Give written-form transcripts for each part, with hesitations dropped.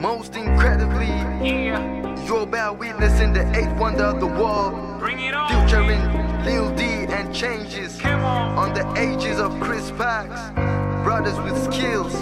Most incredibly, you're bear witnessing the eighth wonder of the world. Bring it on, Featuring Lil D and Changes on the ages of Chris Pax, brothers with skills.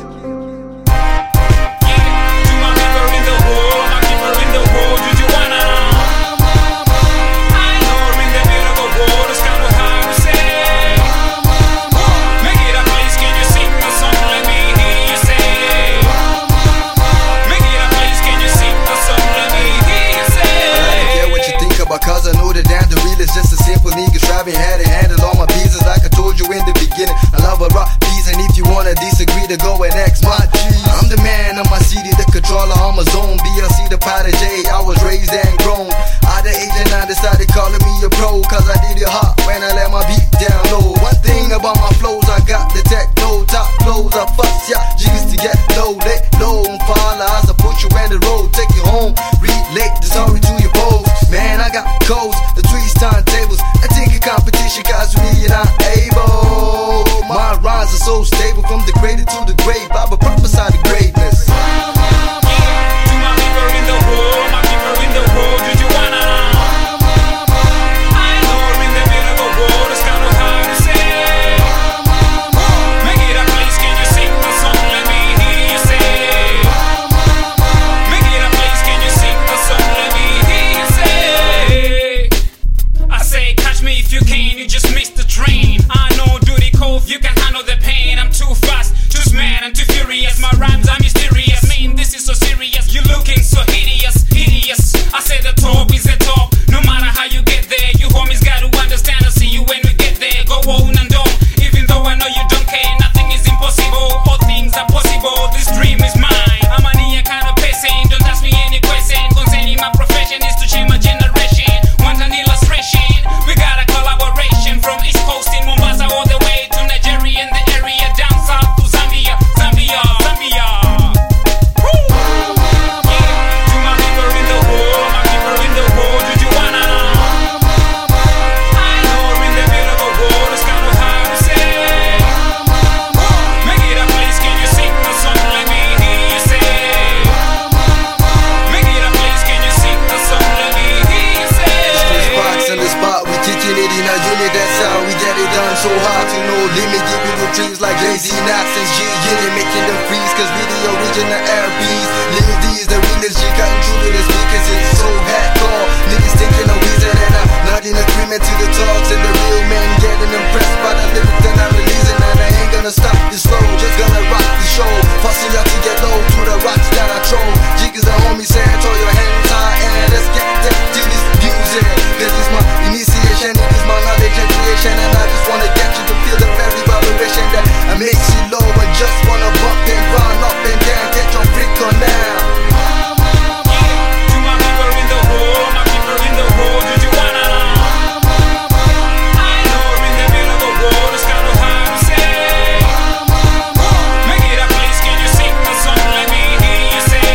Cause I know that damn the real is just a simple nigga striving hand in hand all my pieces like I told you in the beginning. I love a rock piece and if you wanna disagree to go and ask my G. I'm the man of my city, the controller on my zone. BLC the Potter J, I was raised and grown. At the age of 9 decided calling me a pro, cause I did it hot when I let my beat down low. One thing about my flows, I got the techno, top flows, I fuss ya, G's to get low, let low and fall as I put you in the road, take you home, relate the story to your pose. Man, I got codes, the trees, turntables. I think a competition cause we are not able. My rhymes are so stable from the cradle to the grave. I will prophesy the greatness. To my people in the world, my people in the world, do you wanna? I know in the middle of the world, it's kinda hard to say. Make it a place, can you sing the song? Let me hear you say. Make it a place, can you sing the song? Let me hear you say. I say, catch me if you can, you just missed the train. I know, do the cove, you can handle the pain. I'm too fast, too mad, I'm too furious. My rhymes are mysterious. Man, this is so serious. You're looking so hideous, hideous. I say the top is the top. No matter how you get there, you homies got to understand. I'll see you when we get there. Go on and on. Even though I know you don't care, nothing is impossible. All things are possible. This dream is mine. I'm a near kind of person. Don't ask me any question concerning my profession. Is to change my generation. Want an illustration? We got a collaboration from East Coast in Mombasa all the way to Nigeria and the area down south to Zambia, Zambia, Zambia. Woo! Yeah, to my people in the world, my people in the world, do you wanna? I know in the middle of the world, it's kinda hard to say. Make it a place, can you sing the song? Let me hear you say. Make it a place, can you sing the song? Let me hear you say. Chris Pax in the spot, we kicking it in a unit, that's how we get it done. So hard to know limit, giving the dreams like Jay-Z, Nas and G Unit, making them freeze, cause we the original RBs. Lil D is the realest, G cutting through to the speakers, it's so hardcore. Niggas thinking I'm wizard and I'm not in agreement to the talks, and the real men getting impressed by the lyrics that I'm releasing, and I ain't gonna stop this flow, just gonna rock the show. Fussing y'all to get low to the rocks that I throw. Jig is the homie saying, throw your hands high and let's get to this music. Cause it's my initiation, it is my knowledge and creation, and I just wanna get you to feel the very vibration that makes you low and just wanna bump and run up and down, get your freak on now. To my people in the world, my people in the world, do you wanna? I know in the middle of the world, it's kinda hard to say. Make it a place, can you sing the song? Let me hear you say.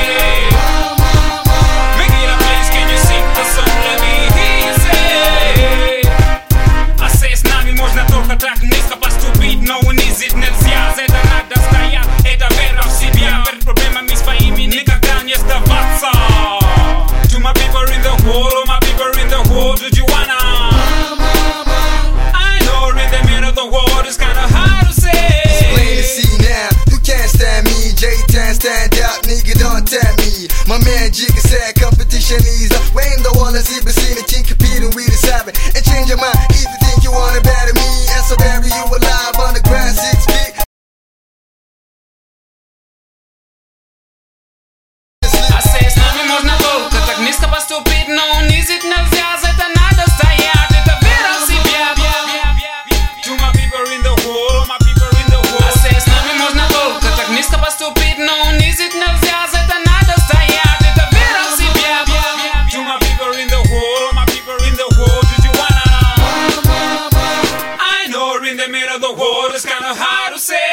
Make it a place, can you sing the song? Let me hear you say. I say с нами можно только так низко поступить, но унизить нельзя. Это надо стоять, это вера в себя. Перед проблемами своими никогда не сдаваться. To my people in the world, my people in the world, do you wanna? I know in the middle of the world, it's kinda hard to say. Plain to see now, you can't stand me. J-Tan stand out, nigga don't tap me. My man Jigga said competition is up. Weighing the wall and see the king competing with his habit. And change your mind if you think you wanna battle me. And so bury you alive on the ground 6 feet. I say с нами можно только так низко поступить, но унизить нельзя, за это надо стоять, это вера в себя. To my people in the world, my people in the world. I say с нами можно только так низко поступить, но унизить нельзя, за это надо стоять, это вера в себя. To my people in the world, my people in the world, do you wanna? I know in the middle of the world, it's kinda hard to say.